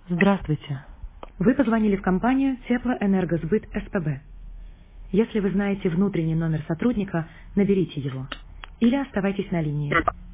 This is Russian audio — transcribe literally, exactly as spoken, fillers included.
Здравствуйте. Вы позвонили в компанию Теплоэнергосбыт СПБ. Если вы знаете внутренний номер сотрудника, наберите его или оставайтесь на линии.